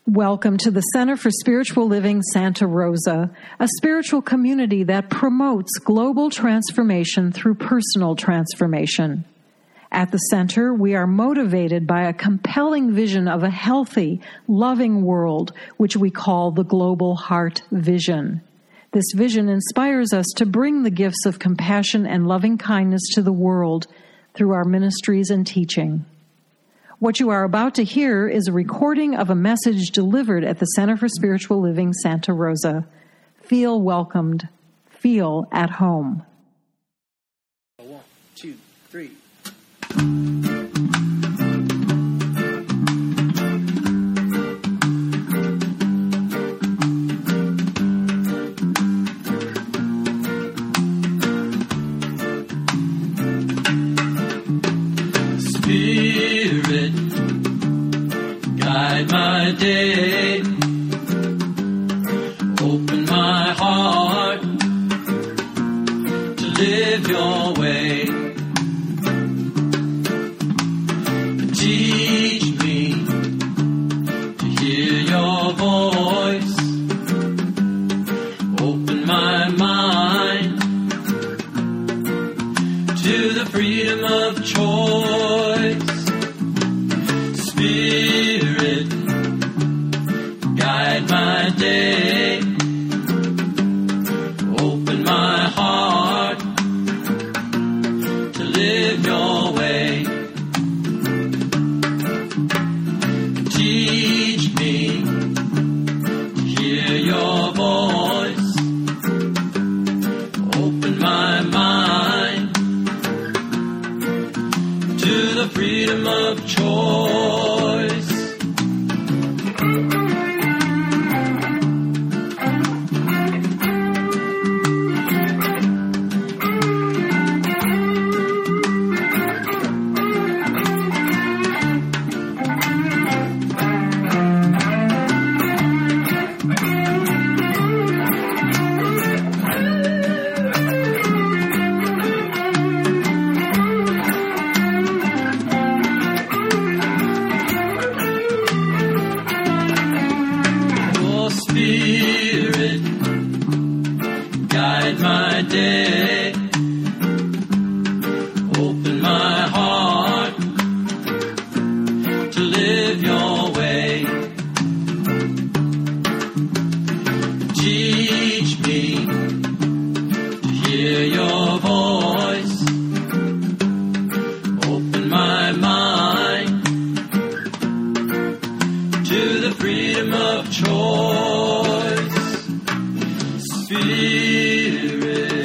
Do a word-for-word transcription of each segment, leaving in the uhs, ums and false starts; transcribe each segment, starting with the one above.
Welcome to the Center for Spiritual Living Santa Rosa, a spiritual community that promotes global transformation through personal transformation. At the center, we are motivated by a compelling vision of a healthy, loving world, which we call the Global Heart Vision. This vision inspires us to bring the gifts of compassion and loving kindness to the world through our ministries and teaching. What you are about to hear is a recording of a message delivered at the Center for Spiritual Living Santa Rosa. Feel welcomed. Feel at home. One, two, three. Spirit, guide my day, open my heart to live your way. Teach me to hear your voice, open my mind to the freedom of choice. Spirit, guide my day, open my heart to live your way. Teach me to hear your voice, open my mind to the freedom of choice. Spirit, guide my day, open my heart to live your way. Teach me to hear your voice, open my mind to the freedom of choice. Spirit.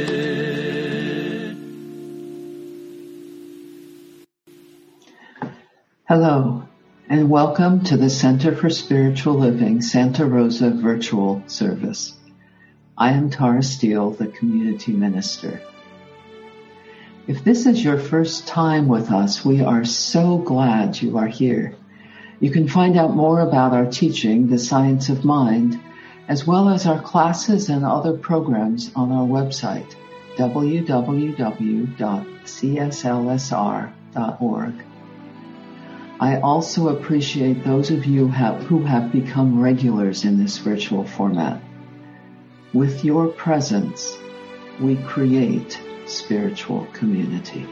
Hello, and welcome to the Center for Spiritual Living Santa Rosa virtual service. I am Tara Steele, the community minister. If this is your first time with us, we are so glad you are here. You can find out more about our teaching, The Science of Mind, as well as our classes and other programs on our website, w w w dot c s l s r dot org. I also appreciate those of you have, who have become regulars in this virtual format. With your presence, we create spiritual community.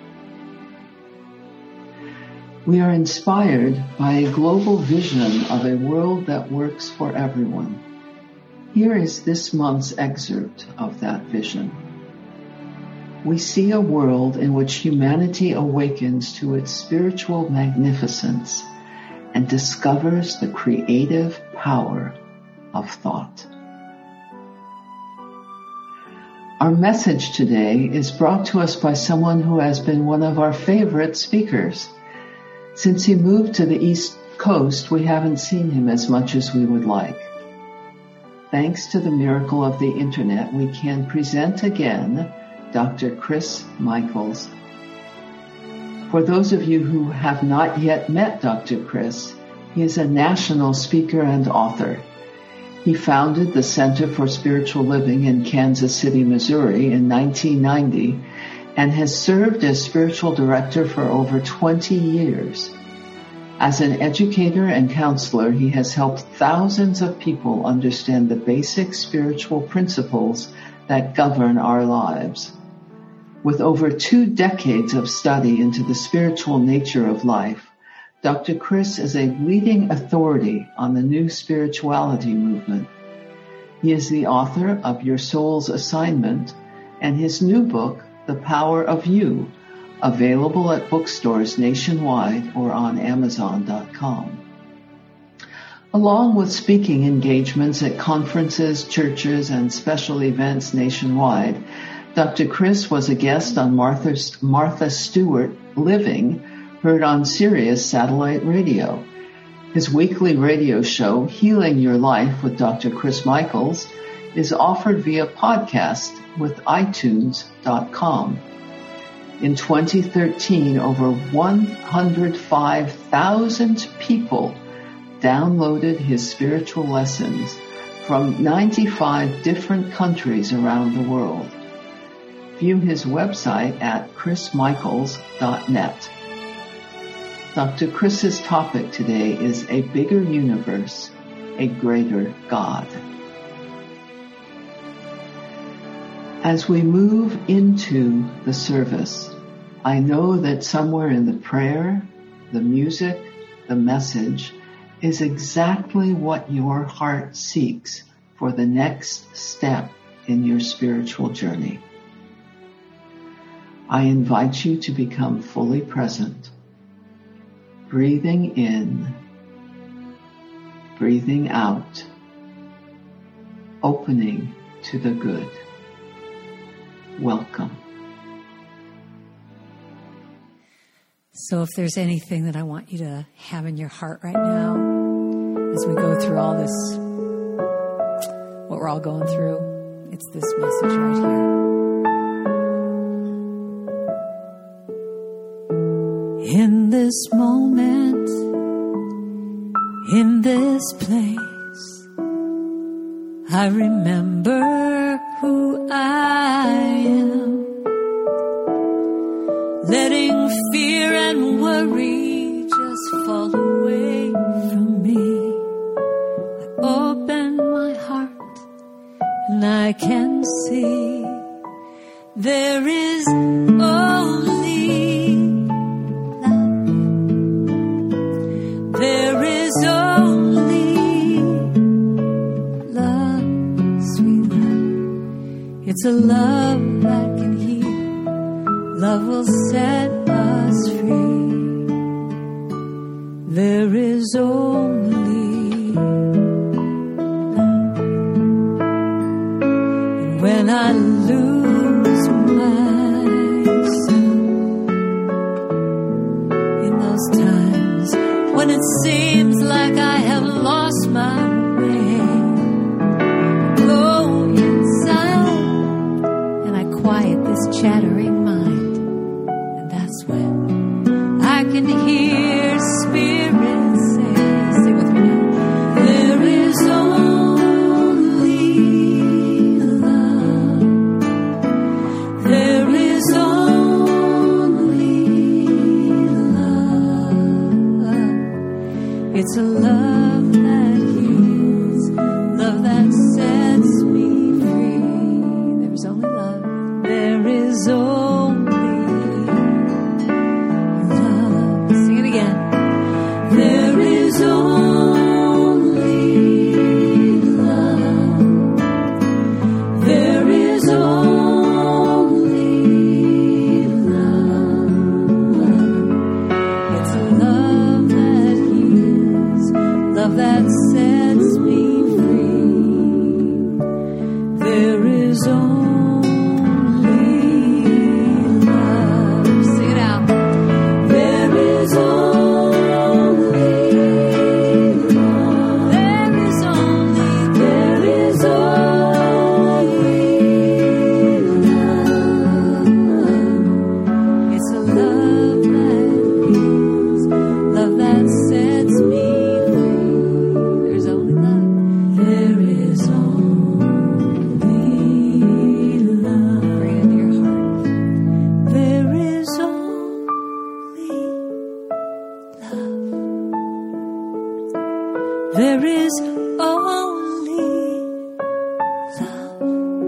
We are inspired by a global vision of a world that works for everyone. Here is this month's excerpt of that vision. We see a world in which humanity awakens to its spiritual magnificence and discovers the creative power of thought. Our message today is brought to us by someone who has been one of our favorite speakers. Since he moved to the East Coast, we haven't seen him as much as we would like. Thanks to the miracle of the internet, we can present again Doctor Chris Michaels. For those of you who have not yet met Doctor Chris, he is a national speaker and author. He founded the Center for Spiritual Living in Kansas City, Missouri in nineteen ninety and has served as spiritual director for over twenty years. As an educator and counselor, he has helped thousands of people understand the basic spiritual principles that govern our lives. With over two decades of study into the spiritual nature of life, Doctor Chris is a leading authority on the new spirituality movement. He is the author of Your Soul's Assignment and his new book, The Power of You, available at bookstores nationwide or on amazon dot com. Along with speaking engagements at conferences, churches, and special events nationwide, Doctor Chris was a guest on Martha, Martha Stewart Living, heard on Sirius Satellite Radio. His weekly radio show, Healing Your Life with Doctor Chris Michaels, is offered via podcast with i tunes dot com. In twenty thirteen, over one hundred five thousand people downloaded his spiritual lessons from ninety-five different countries around the world. View his website at chris michaels dot net. Doctor Chris's topic today is A Bigger Universe, a Greater God. As we move into the service, I know that somewhere in the prayer, the music, the message is exactly what your heart seeks for the next step in your spiritual journey. I invite you to become fully present, breathing in, breathing out, opening to the good. Welcome. So if there's anything that I want you to have in your heart right now, as we go through all this, what we're all going through, it's this message right here. In this moment, in this place, I remember who I am. Letting fear and worry just fall away from me. I open my heart and I can see there is only love. There is only love, sweet love. It's a love that can heal. Love will set us free. There is only love. And when I lose myself in those times when it seems like I have lost my way, I go inside and I quiet this chattering mind. I can hear spirits say, sing with me now, there is only love. There is only love. It's a love that heals, love that sets me free. There is only love. There is only that's There is only love.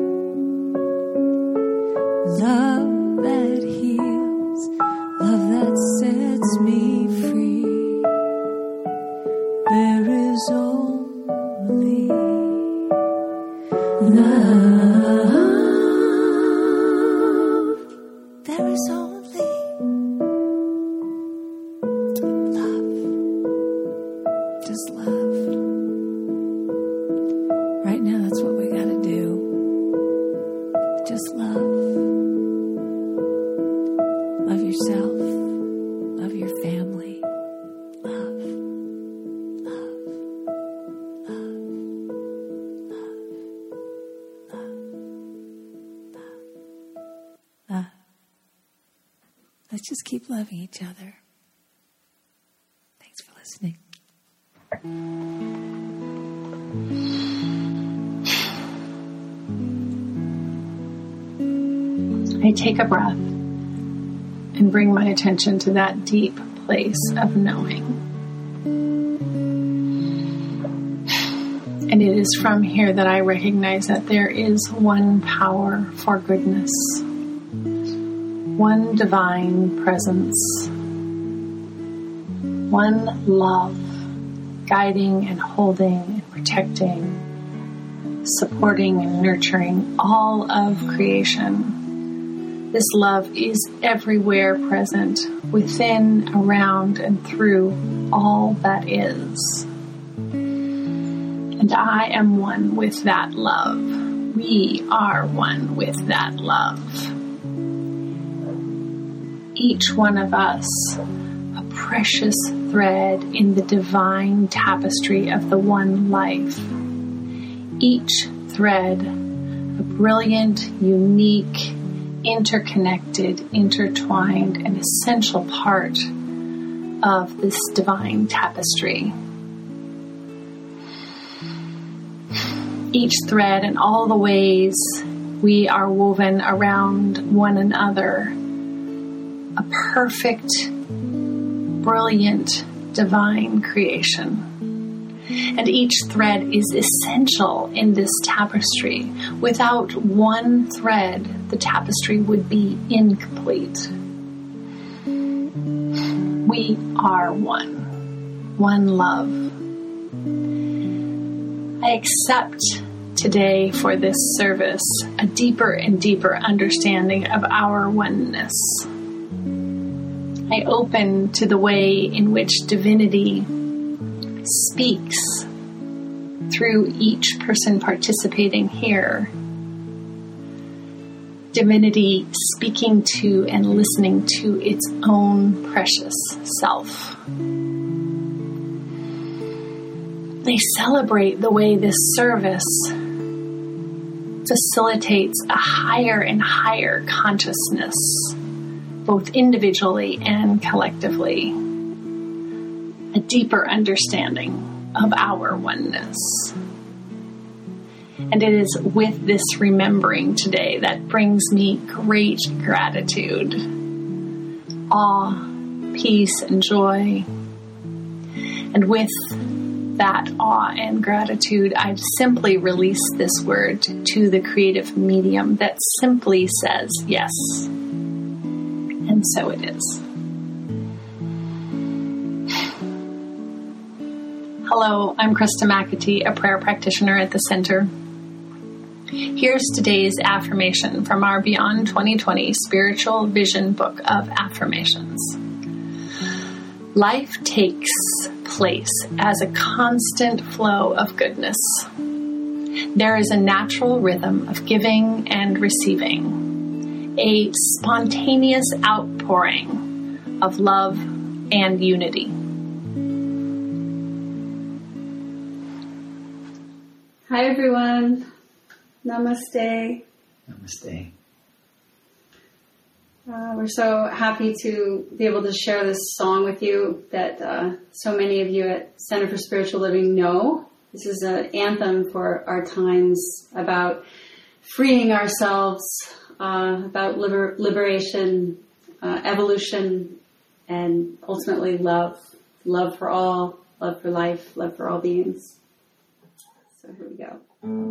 Love that heals, love that sets me free. There is only love. There is only love. Just love. Right now, that's what we gotta do. Just love. Love yourself. Love your family. Love. Love. Love. Love. Love. Love. Love. Let's just keep loving each other. Thanks for listening. I take a breath and bring my attention to that deep place of knowing. And it is from here that I recognize that there is one power for goodness, one divine presence, one love guiding and holding and protecting, supporting and nurturing all of creation. This love is everywhere present, within, around, and through all that is. And I am one with that love. We are one with that love. Each one of us, a precious thread in the divine tapestry of the one life. Each thread, a brilliant, unique, interconnected, intertwined, and essential part of this divine tapestry. Each thread and all the ways we are woven around one another, a perfect, brilliant, divine creation. And each thread is essential in this tapestry. Without one thread, the tapestry would be incomplete. We are one, one love. I accept today for this service a deeper and deeper understanding of our oneness. I open to the way in which divinity speaks through each person participating here. Divinity speaking to and listening to its own precious self. They celebrate the way this service facilitates a higher and higher consciousness, both individually and collectively. A deeper understanding of our oneness. And it is with this remembering today that brings me great gratitude, awe, peace, and joy. And with that awe and gratitude, I simply release this word to the creative medium that simply says yes. And so it is. Hello, I'm Krista McAtee, a prayer practitioner at the Center. Here's today's affirmation from our Beyond twenty twenty Spiritual Vision Book of Affirmations. Life takes place as a constant flow of goodness. There is a natural rhythm of giving and receiving, a spontaneous outpouring of love and unity. Hi, everyone. Namaste. Namaste. Uh, we're so happy to be able to share this song with you that uh, so many of you at Center for Spiritual Living know. This is an anthem for our times about freeing ourselves, uh, about liber- liberation, uh, evolution, and ultimately love. Love for all, love for life, love for all beings. So here we go.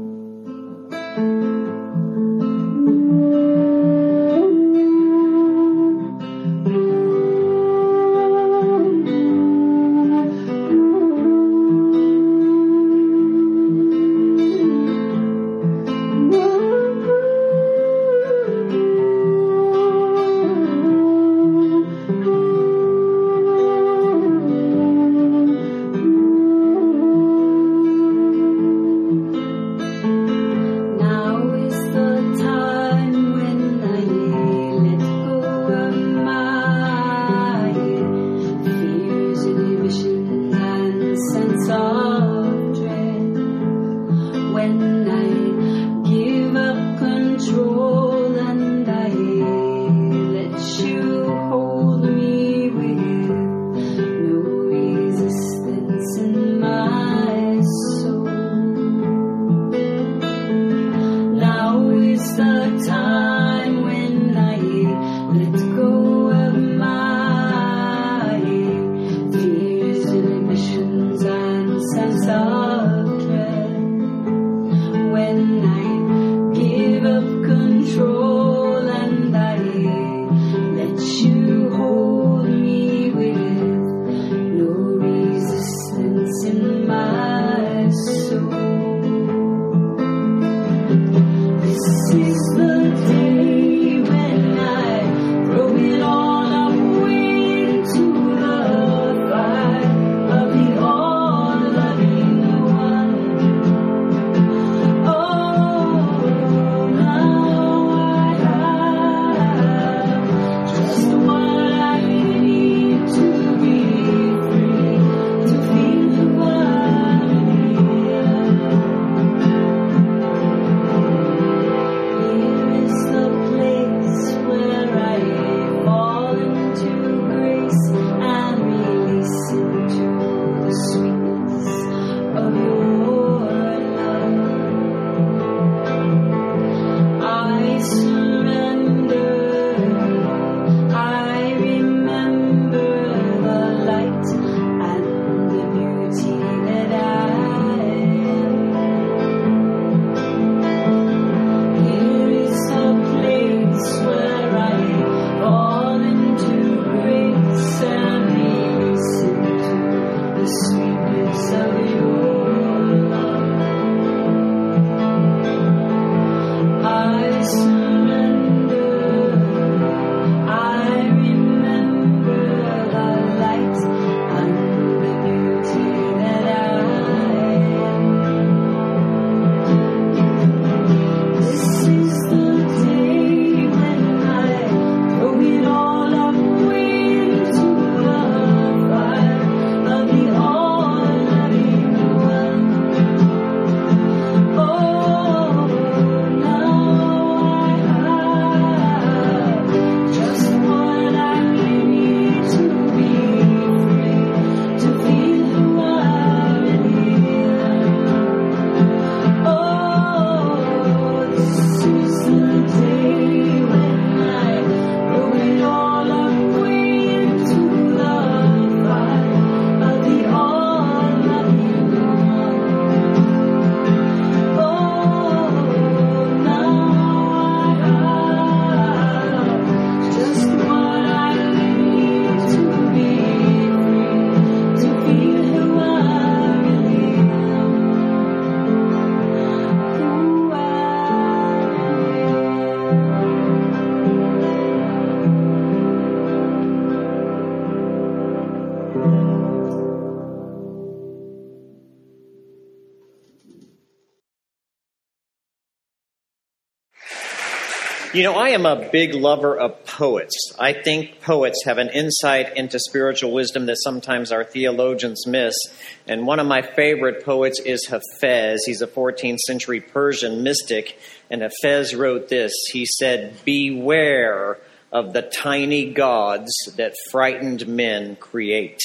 You know, I am a big lover of poets. I think poets have an insight into spiritual wisdom that sometimes our theologians miss. And one of my favorite poets is Hafez. He's a fourteenth century Persian mystic. And Hafez wrote this. He said, "Beware of the tiny gods that frightened men create."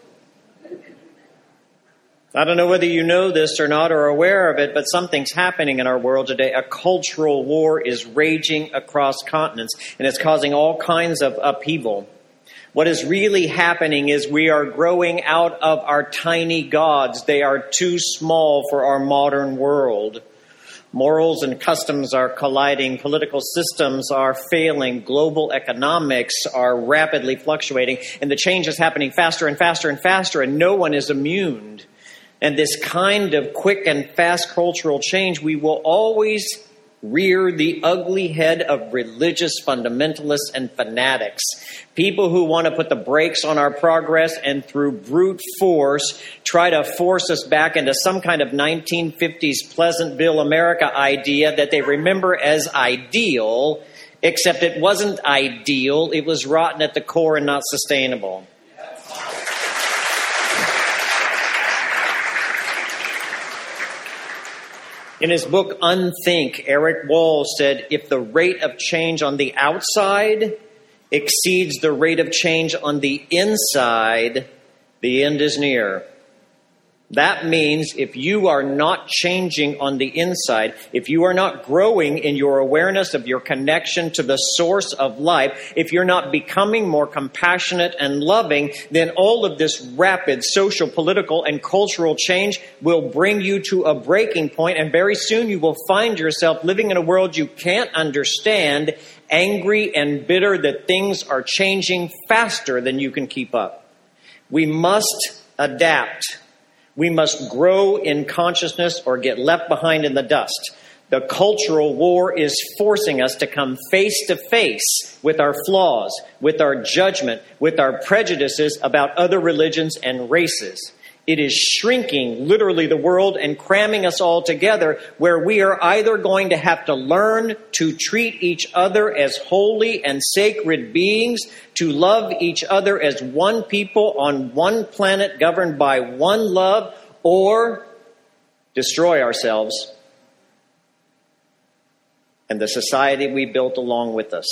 I don't know whether you know this or not or are aware of it, but something's happening in our world today. A cultural war is raging across continents, and it's causing all kinds of upheaval. What is really happening is we are growing out of our tiny gods. They are too small for our modern world. Morals and customs are colliding. Political systems are failing. Global economics are rapidly fluctuating. And the change is happening faster and faster and faster, and no one is immune. And this kind of quick and fast cultural change, we will always rear the ugly head of religious fundamentalists and fanatics. People who want to put the brakes on our progress and through brute force try to force us back into some kind of nineteen fifties Pleasantville, America idea that they remember as ideal, except it wasn't ideal. It was rotten at the core and not sustainable. In his book, Unthink, Eric Wall said, if the rate of change on the outside exceeds the rate of change on the inside, the end is near. That means if you are not changing on the inside, if you are not growing in your awareness of your connection to the source of life, if you're not becoming more compassionate and loving, then all of this rapid social, political, and cultural change will bring you to a breaking point, and very soon you will find yourself living in a world you can't understand, angry and bitter that things are changing faster than you can keep up. We must adapt. We must grow in consciousness or get left behind in the dust. The cultural war is forcing us to come face to face with our flaws, with our judgment, with our prejudices about other religions and races. It is shrinking literally the world and cramming us all together, where we are either going to have to learn to treat each other as holy and sacred beings, to love each other as one people on one planet governed by one love, or destroy ourselves and the society we built along with us.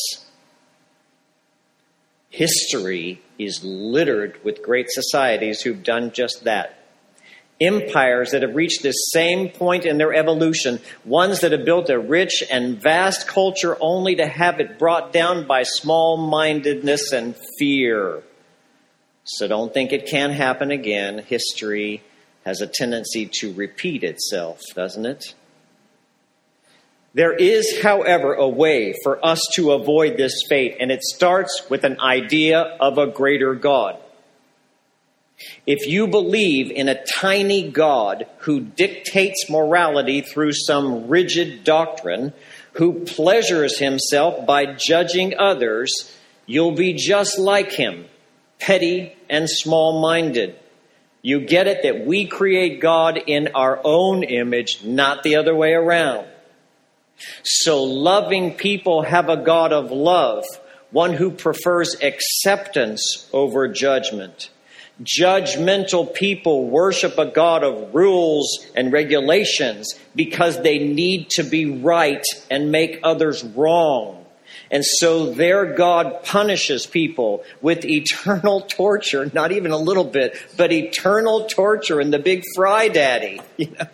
History is littered with great societies who've done just that. Empires that have reached this same point in their evolution, ones that have built a rich and vast culture only to have it brought down by small-mindedness and fear. So don't think it can happen again. History has a tendency to repeat itself, doesn't it? There is, however, a way for us to avoid this fate, and it starts with an idea of a greater God. If you believe in a tiny God who dictates morality through some rigid doctrine, who pleasures himself by judging others, you'll be just like him, petty and small-minded. You get it that we create God in our own image, not the other way around. So loving people have a God of love, one who prefers acceptance over judgment. Judgmental people worship a God of rules and regulations because they need to be right and make others wrong. And so their God punishes people with eternal torture, not even a little bit, but eternal torture in the big fry daddy. You know?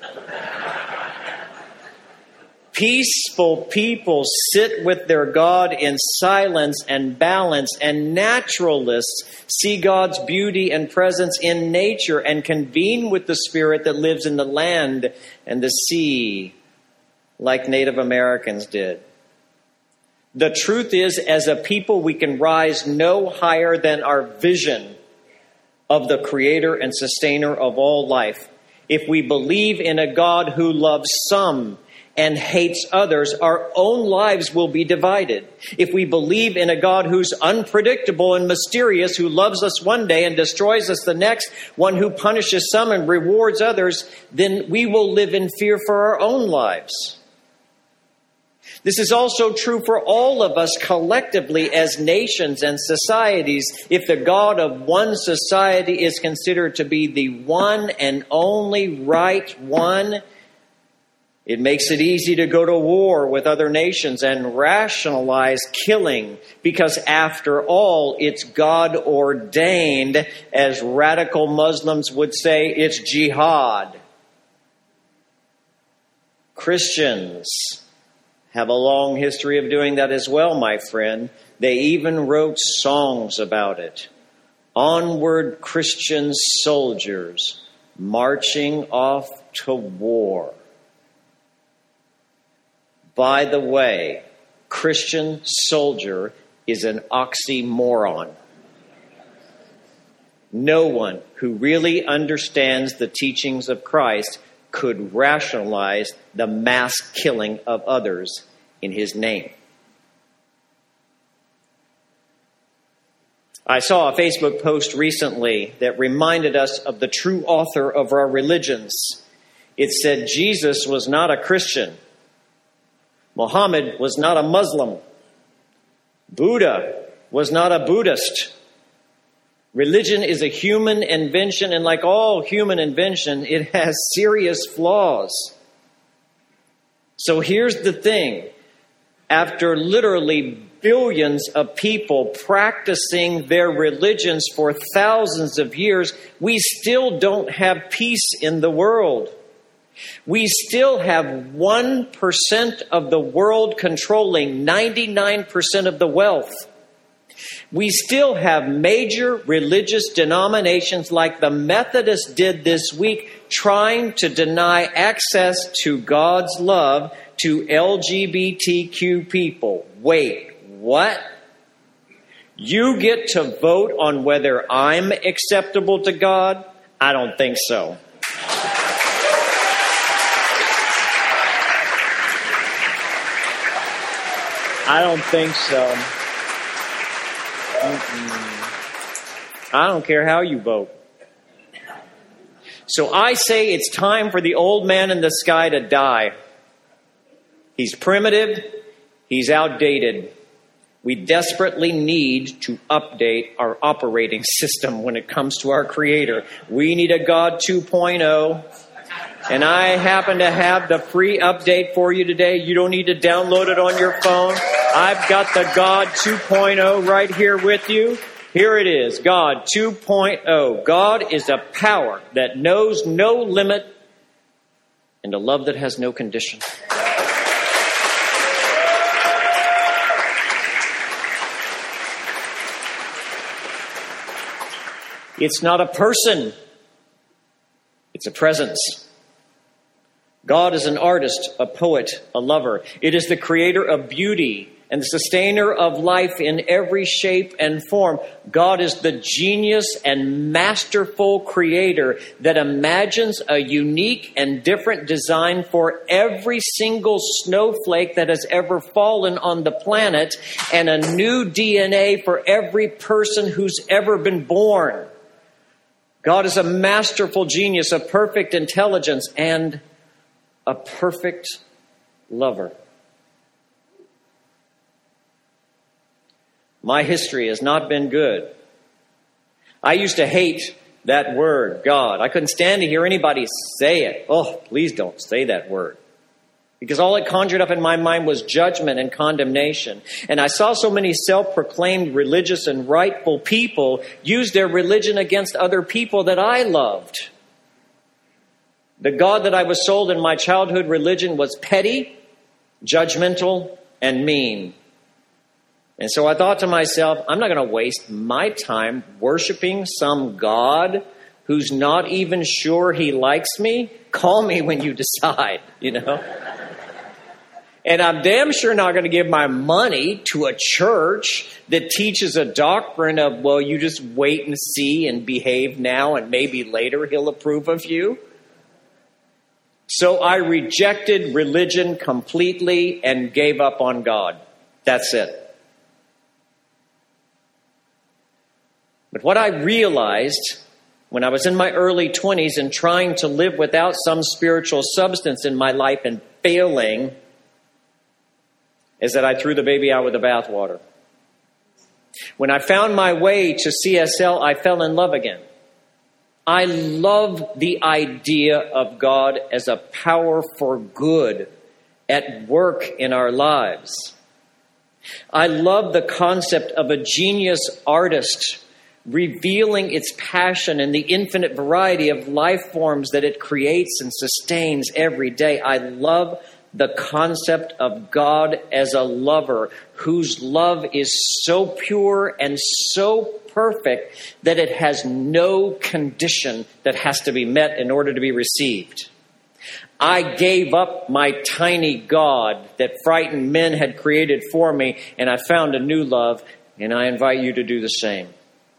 Peaceful people sit with their God in silence and balance, and naturalists see God's beauty and presence in nature and convene with the spirit that lives in the land and the sea, like Native Americans did. The truth is, as a people, we can rise no higher than our vision of the creator and sustainer of all life. If we believe in a God who loves some and hates others, our own lives will be divided. If we believe in a God who's unpredictable and mysterious, who loves us one day and destroys us the next, one who punishes some and rewards others, then we will live in fear for our own lives. This is also true for all of us collectively as nations and societies. If the God of one society is considered to be the one and only right one, it makes it easy to go to war with other nations and rationalize killing because, after all, it's God ordained. As radical Muslims would say, it's jihad. Christians, have a long history of doing that as well, my friend. They even wrote songs about it. Onward, Christian soldiers, marching off to war. By the way, Christian soldier is an oxymoron. No one who really understands the teachings of Christ could rationalize the mass killing of others in his name. I saw a Facebook post recently that reminded us of the true author of our religions. It said Jesus was not a Christian. Muhammad was not a Muslim. Buddha was not a Buddhist. Religion is a human invention, and like all human invention, it has serious flaws. So here's the thing. After literally billions of people practicing their religions for thousands of years, we still don't have peace in the world. We still have one percent of the world controlling ninety-nine percent of the wealth. We still have major religious denominations like the Methodists did this week, trying to deny access to God's love to L G B T Q people. Wait, what? You get to vote on whether I'm acceptable to God? I don't think so. I don't think so. Mm-mm. I don't care how you vote. So I say it's time for the old man in the sky to die. He's primitive. He's outdated. We desperately need to update our operating system when it comes to our Creator. We need a God two point oh. And I happen to have the free update for you today. You don't need to download it on your phone. I've got the God two point oh right here with you. Here it is, God two point oh. God is a power that knows no limit and a love that has no condition. It's not a person. It's a presence. God is an artist, a poet, a lover. It is the creator of beauty and the sustainer of life in every shape and form. God is the genius and masterful creator that imagines a unique and different design for every single snowflake that has ever fallen on the planet and a new D N A for every person who's ever been born. God is a masterful genius, a perfect intelligence, and a perfect lover. My history has not been good. I used to hate that word, God. I couldn't stand to hear anybody say it. Oh, please don't say that word. Because all it conjured up in my mind was judgment and condemnation. And I saw so many self-proclaimed religious and rightful people use their religion against other people that I loved. The God that I was sold in my childhood religion was petty, judgmental, and mean. And so I thought to myself, I'm not going to waste my time worshiping some God who's not even sure he likes me. Call me when you decide, you know. And I'm damn sure not going to give my money to a church that teaches a doctrine of, well, you just wait and see and behave now and maybe later he'll approve of you. So I rejected religion completely and gave up on God. That's it. But what I realized when I was in my early twenties and trying to live without some spiritual substance in my life and failing is that I threw the baby out with the bathwater. When I found my way to C S L, I fell in love again. I love the idea of God as a power for good at work in our lives. I love the concept of a genius artist revealing its passion in the infinite variety of life forms that it creates and sustains every day. I love the concept of God as a lover whose love is so pure and so perfect that it has no condition that has to be met in order to be received. I gave up my tiny God that frightened men had created for me, and I found a new love, and I invite you to do the same.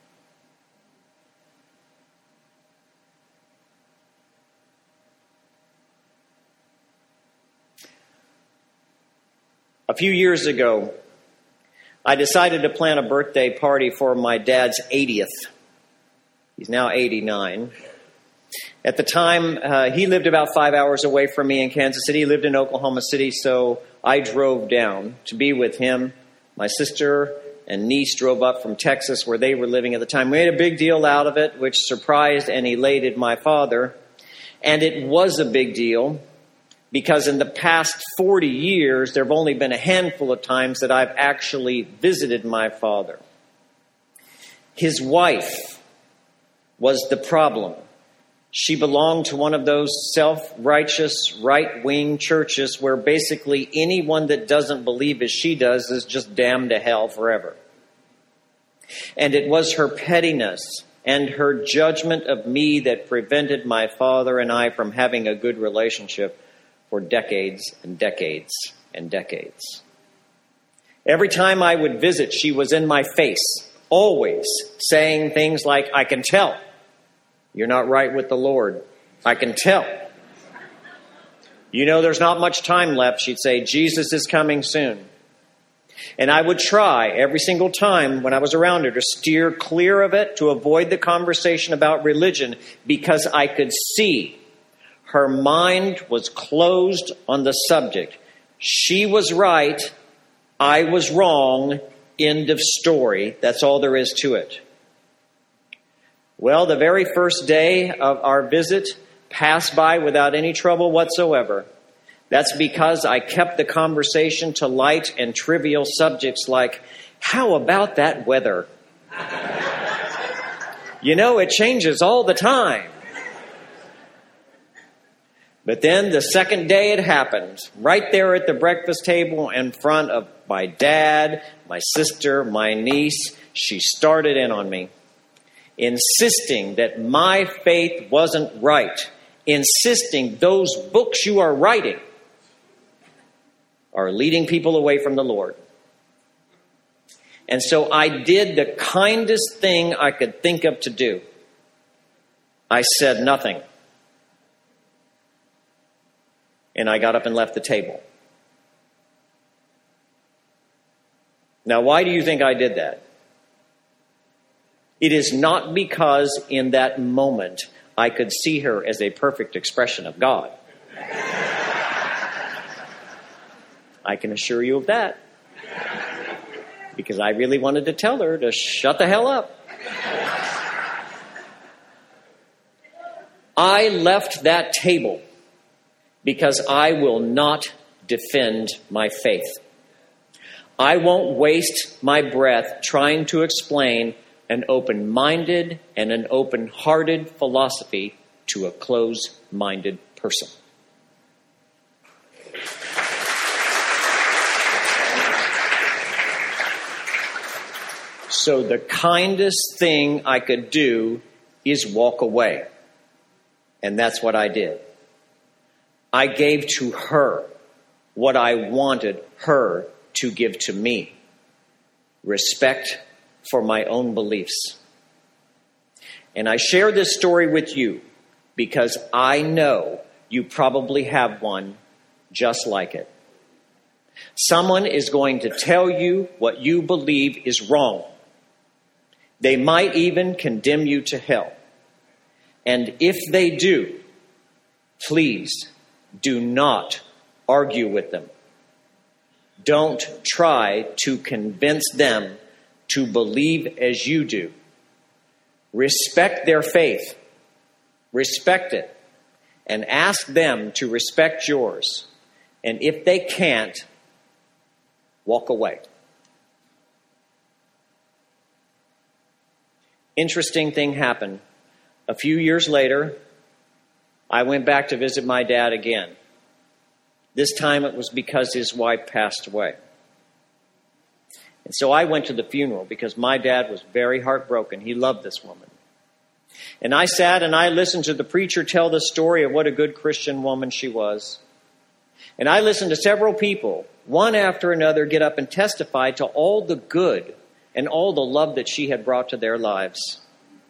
A few years ago, I decided to plan a birthday party for my dad's eightieth. He's now eighty-nine. At the time, uh, he lived about five hours away from me in Kansas City. He lived in Oklahoma City, so I drove down to be with him. My sister and niece drove up from Texas, where they were living at the time. We made a big deal out of it, which surprised and elated my father. And it was a big deal, because in the past forty years, there have only been a handful of times that I've actually visited my father. His wife was the problem. She belonged to one of those self-righteous, right-wing churches where basically anyone that doesn't believe as she does is just damned to hell forever. And it was her pettiness and her judgment of me that prevented my father and I from having a good relationship for decades and decades and decades. Every time I would visit, she was in my face, always saying things like, "I can tell you're not right with the Lord. I can tell. You know, there's not much time left," she'd say. "Jesus is coming soon." And I would try every single time when I was around her to steer clear of it, to avoid the conversation about religion, because I could see her mind was closed on the subject. She was right. I was wrong. End of story. That's all there is to it. Well, the very first day of our visit passed by without any trouble whatsoever. That's because I kept the conversation to light and trivial subjects like, "How about that weather? You know, it changes all the time." But then the second day it happened, right there at the breakfast table in front of my dad, my sister, my niece. She started in on me, insisting that my faith wasn't right, insisting those books you are writing are leading people away from the Lord. And so I did the kindest thing I could think of to do. I said nothing. And I got up and left the table. Now, why do you think I did that? It is not because in that moment I could see her as a perfect expression of God. I can assure you of that. Because I really wanted to tell her to shut the hell up. I left that table because I will not defend my faith. I won't waste my breath trying to explain an open-minded and an open-hearted philosophy to a closed-minded person. So the kindest thing I could do is walk away. And that's what I did. I gave to her what I wanted her to give to me. Respect for my own beliefs. And I share this story with you because I know you probably have one just like it. Someone is going to tell you what you believe is wrong. They might even condemn you to hell. And if they do, please do not argue with them. Don't try to convince them to believe as you do. Respect their faith. Respect it. And ask them to respect yours. And if they can't, walk away. Interesting thing happened. A few years later, I went back to visit my dad again. This time it was because his wife passed away. And so I went to the funeral because my dad was very heartbroken. He loved this woman. And I sat and I listened to the preacher tell the story of what a good Christian woman she was. And I listened to several people, one after another, get up and testify to all the good and all the love that she had brought to their lives.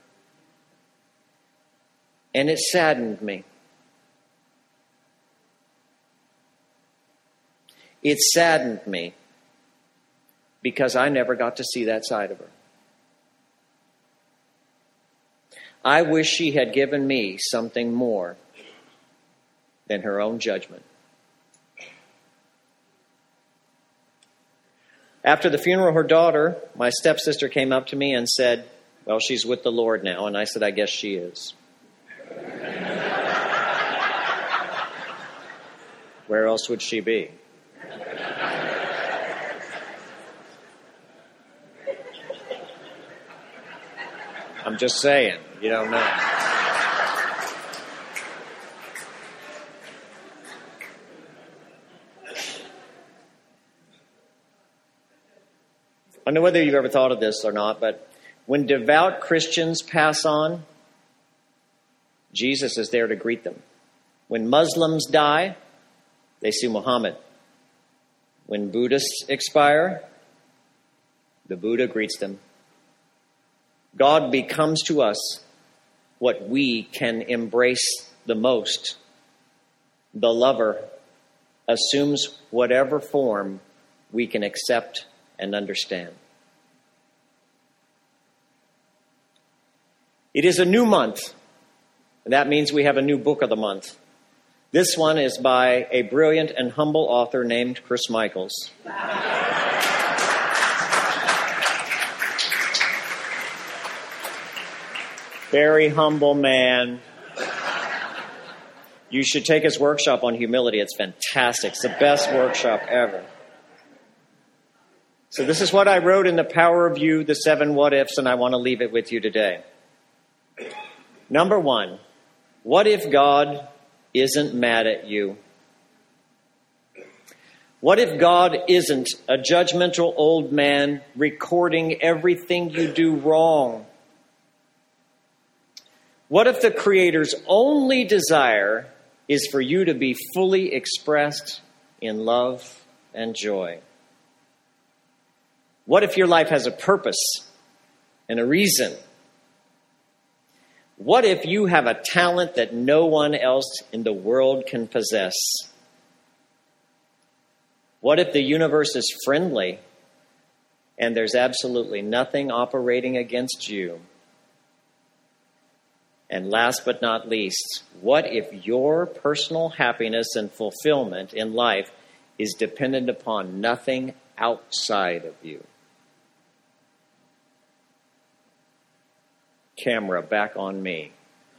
And it saddened me. It saddened me because I never got to see that side of her. I wish she had given me something more than her own judgment. After the funeral, her daughter, my stepsister, came up to me and said, well, she's with the Lord now. And I said, I guess she is. Where else would she be? I'm just saying, you don't know. I don't know whether you've ever thought of this or not, but when devout Christians pass on, Jesus is there to greet them. When Muslims die, they see Muhammad. When Buddhists expire, the Buddha greets them. God becomes to us what we can embrace the most. The lover assumes whatever form we can accept and understand. It is a new month, and that means we have a new book of the month. This one is by a brilliant and humble author named Chris Michaels. Very humble man. You should take his workshop on humility. It's fantastic. It's the best workshop ever. So this is what I wrote in The Power of You, the seven what ifs, and I want to leave it with you today. Number one, what if God isn't mad at you? What if God isn't a judgmental old man recording everything you do wrong? What if the Creator's only desire is for you to be fully expressed in love and joy? What if your life has a purpose and a reason? What if you have a talent that no one else in the world can possess? What if the universe is friendly and there's absolutely nothing operating against you? And last but not least, what if your personal happiness and fulfillment in life is dependent upon nothing outside of you? Camera back on me.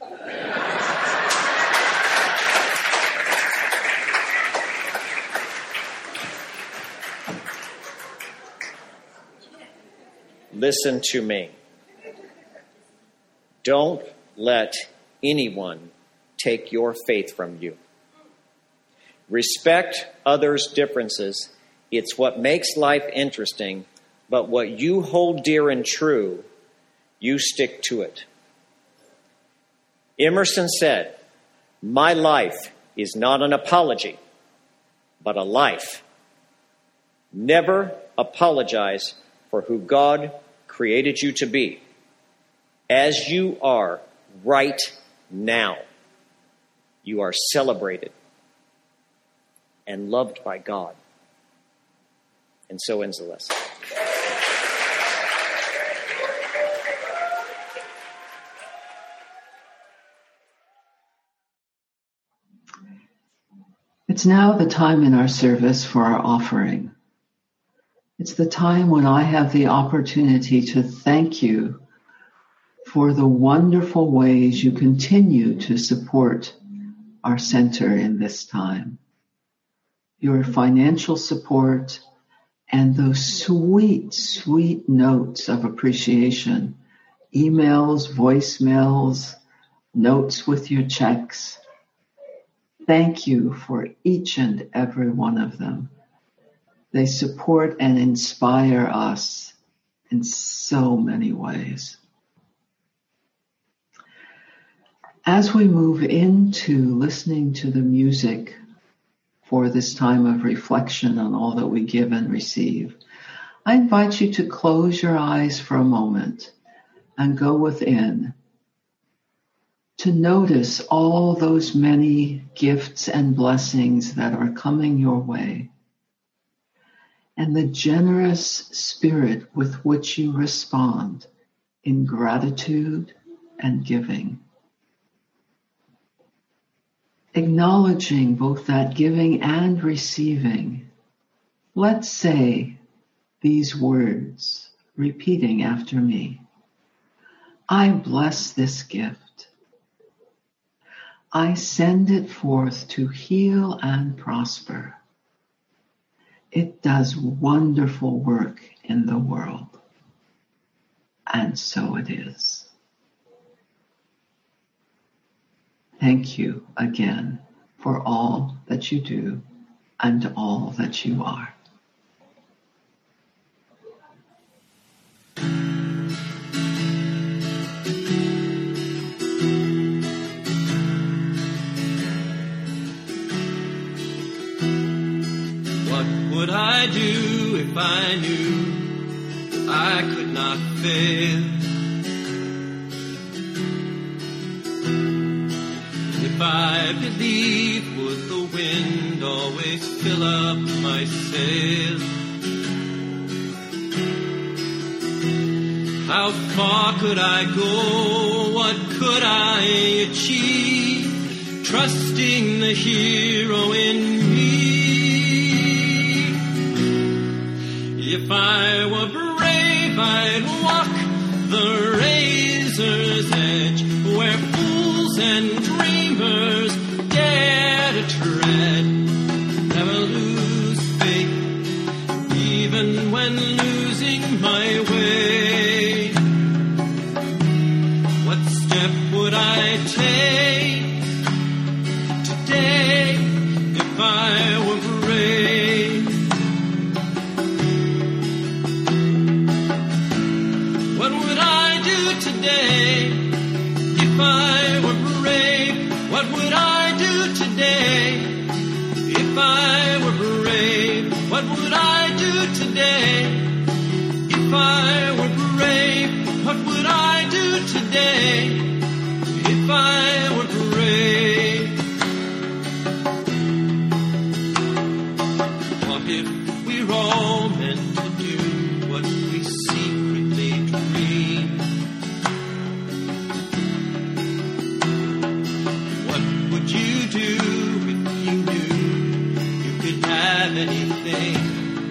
Listen to me. Don't let anyone take your faith from you. Respect others' differences. It's what makes life interesting, but what you hold dear and true, you stick to it. Emerson said, "My life is not an apology, but a life." Never apologize for who God created you to be. As you are right now, you are celebrated and loved by God. And so ends the lesson. It's now the time in our service for our offering. It's the time when I have the opportunity to thank you for the wonderful ways you continue to support our center in this time. Your financial support and those sweet, sweet notes of appreciation, emails, voicemails, notes with your checks. Thank you for each and every one of them. They support and inspire us in so many ways. As we move into listening to the music for this time of reflection on all that we give and receive, I invite you to close your eyes for a moment and go within to notice all those many gifts and blessings that are coming your way and the generous spirit with which you respond in gratitude and giving. Acknowledging both that giving and receiving, let's say these words, repeating after me. I bless this gift. I send it forth to heal and prosper. It does wonderful work in the world. And so it is. Thank you again for all that you do and all that you are. What would I do if I knew I could not fail? If I believed, would the wind always fill up my sail? How far could I go? What could I achieve? Trusting the hero in me. If I were brave, I'd walk the razor's edge, where fools and dreamers dare to tread. Never lose faith, even when losing my way. What step would I take today if I were brave? What would I do today if I were brave? What would I do today if I were brave? What would I do today if I were brave? What would I do today if I were brave? What if we're all meant to do what we secretly dream? What would you do if you knew you could have anything?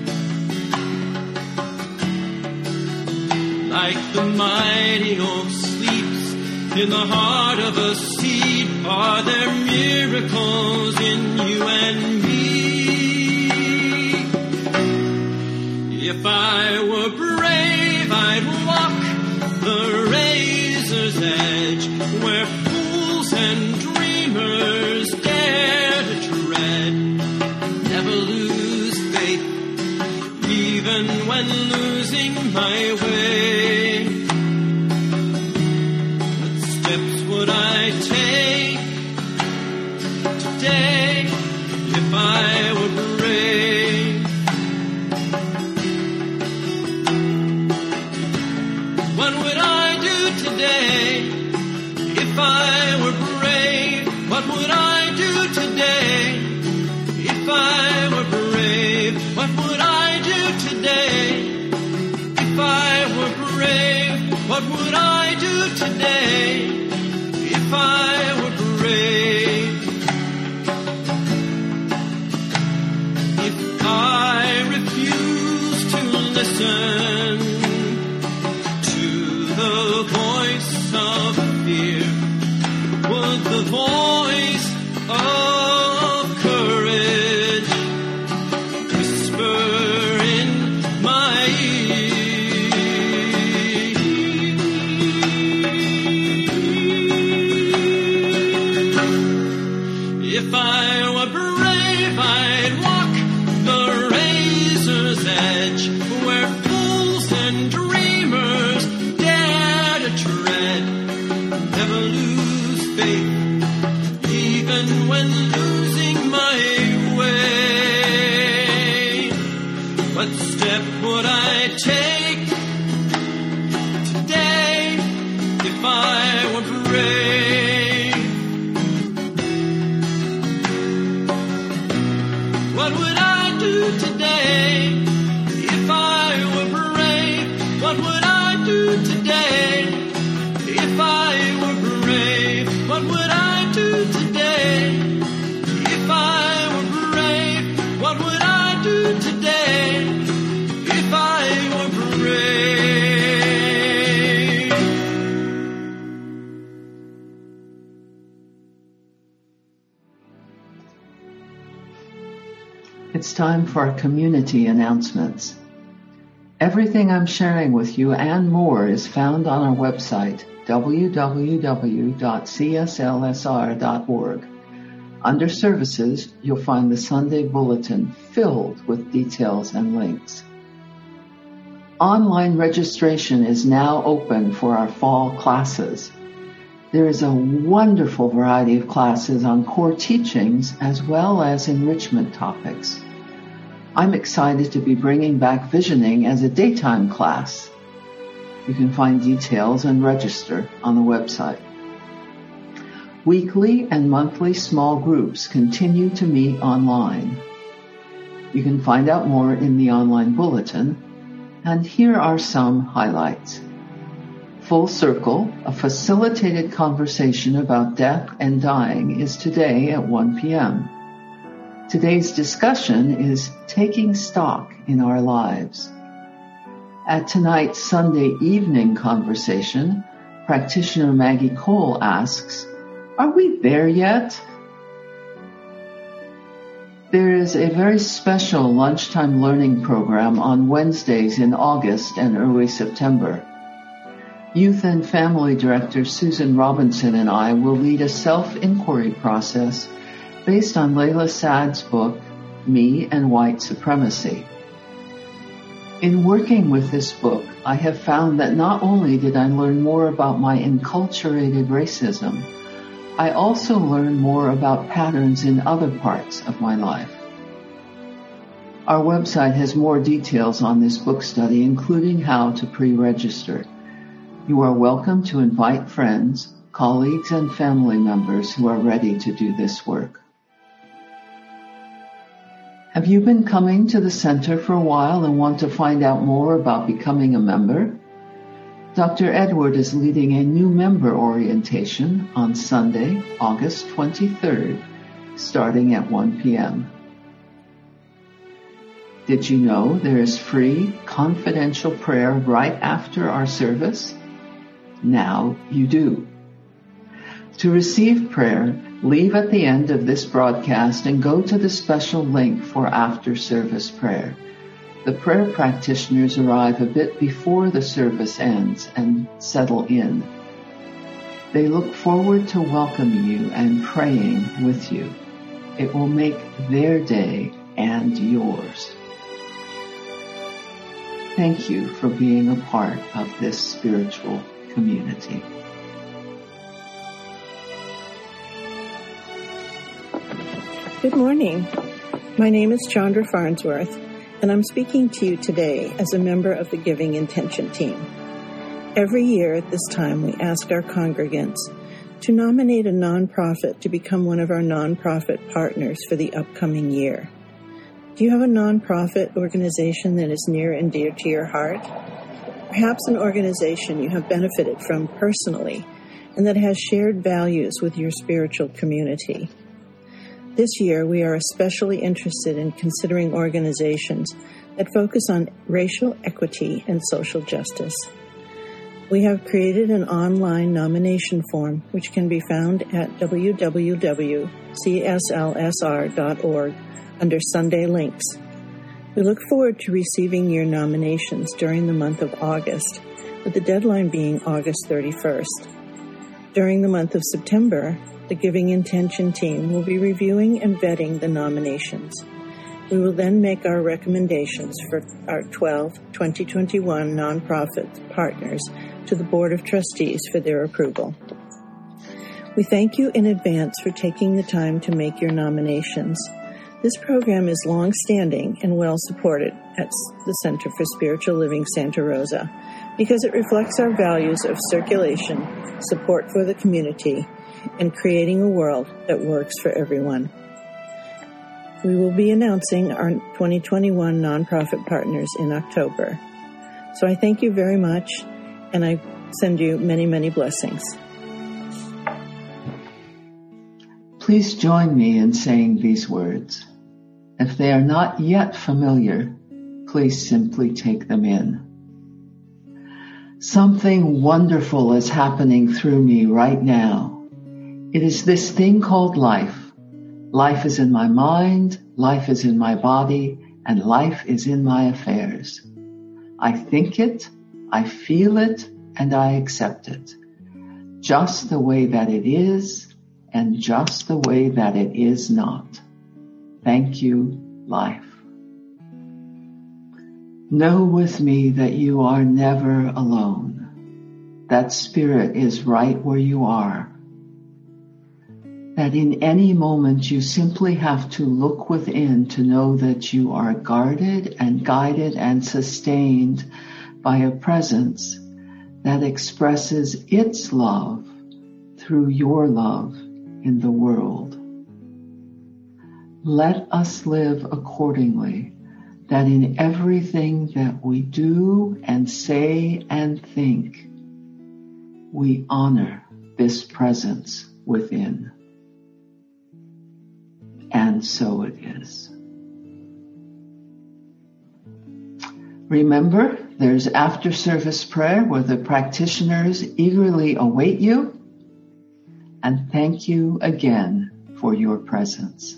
Like the mighty oak sleeps in the heart of a seed, are there miracles in you and me? If I were brave, I'd walk the razor's edge, where fools and dreamers dare to tread. Never lose faith, even when losing my way. What steps would I take today were brave, I'd walk the razor's edge, where fools and dreamers dare to tread. Never lose faith, even when losing my way. What step would I take today if I were brave? What would I do today if I were brave? What would I do today if I were brave? What would I do today if I were brave? What would I do today if I were brave? It's time for our community announcements. Everything I'm sharing with you and more is found on our website, w w w dot c s l s r dot org. Under Services, you'll find the Sunday Bulletin filled with details and links. Online registration is now open for our fall classes. There is a wonderful variety of classes on core teachings as well as enrichment topics. I'm excited to be bringing back visioning as a daytime class. You can find details and register on the website. Weekly and monthly small groups continue to meet online. You can find out more in the online bulletin, and here are some highlights. Full Circle, a facilitated conversation about death and dying, is today at one p.m. Today's discussion is taking stock in our lives. At tonight's Sunday evening conversation, practitioner Maggie Cole asks, "Are we there yet?" There is a very special lunchtime learning program on Wednesdays in August and early September. Youth and Family Director Susan Robinson and I will lead a self-inquiry process based on Layla Saad's book, Me and White Supremacy. In working with this book, I have found that not only did I learn more about my enculturated racism, I also learned more about patterns in other parts of my life. Our website has more details on this book study, including how to pre-register. You are welcome to invite friends, colleagues, and family members who are ready to do this work. Have you been coming to the center for a while and want to find out more about becoming a member? Doctor Edward is leading a new member orientation on Sunday, August twenty-third, starting at one p.m. Did you know there is free, confidential prayer right after our service? Now you do. To receive prayer, leave at the end of this broadcast and go to the special link for after-service prayer. The prayer practitioners arrive a bit before the service ends and settle in. They look forward to welcoming you and praying with you. It will make their day and yours. Thank you for being a part of this spiritual community. Good morning. My name is Chandra Farnsworth, and I'm speaking to you today as a member of the Giving Intention team. Every year at this time, we ask our congregants to nominate a nonprofit to become one of our nonprofit partners for the upcoming year. Do you have a nonprofit organization that is near and dear to your heart? Perhaps an organization you have benefited from personally and that has shared values with your spiritual community. This year, we are especially interested in considering organizations that focus on racial equity and social justice. We have created an online nomination form, which can be found at w w w dot c s l s r dot org under Sunday Links. We look forward to receiving your nominations during the month of August, with the deadline being August thirty-first. During the month of September, the Giving Intention team will be reviewing and vetting the nominations. We will then make our recommendations for our twelve twenty twenty-one nonprofit partners to the Board of Trustees for their approval. We thank you in advance for taking the time to make your nominations. This program is long-standing and well-supported at the Center for Spiritual Living Santa Rosa because it reflects our values of circulation, support for the community, and creating a world that works for everyone. We will be announcing our twenty twenty-one nonprofit partners in October. So I thank you very much, and I send you many, many blessings. Please join me in saying these words. If they are not yet familiar, please simply take them in. Something wonderful is happening through me right now. It is this thing called life. Life is in my mind, life is in my body, and life is in my affairs. I think it, I feel it, and I accept it. Just the way that it is, and just the way that it is not. Thank you, life. Know with me that you are never alone. That spirit is right where you are. That in any moment you simply have to look within to know that you are guarded and guided and sustained by a presence that expresses its love through your love in the world. Let us live accordingly, that in everything that we do and say and think, we honor this presence within. And so it is. Remember, there's after-service prayer where the practitioners eagerly await you. And thank you again for your presence.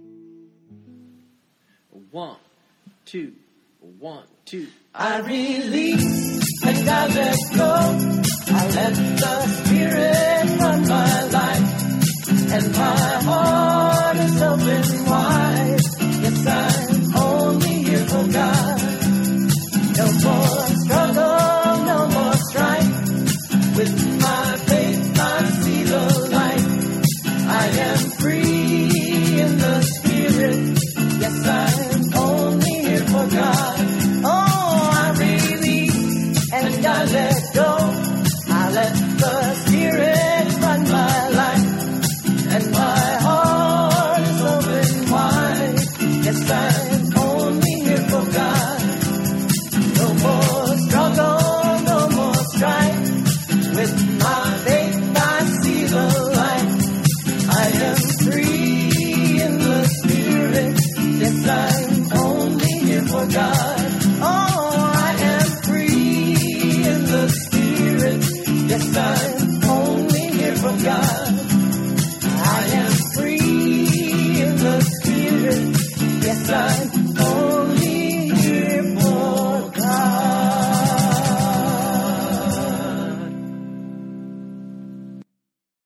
One, two, one, two. I release and I let go. I let the Spirit run my life, and my heart is open wide. Yes, I'm only here for God. No more struggle, no more strife. With my faith, I see the light. I am free in the Spirit. Yes, I'm only here for God. Oh, I release and I let go. I let the Spirit run my life, and my heart is open wide. Yes, I'm